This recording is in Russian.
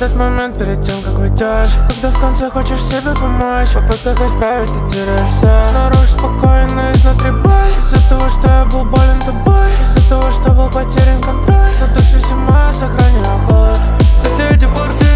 этот момент перед тем, как уйдешь, когда в конце хочешь себе помочь. В попытках исправить ты теряешься. Снаружи спокойно, изнутри боль. Из-за того, что я был болен тобой, из-за того, что был потерян контроль. На душе зима, сохраняю холод. Соседи в курсе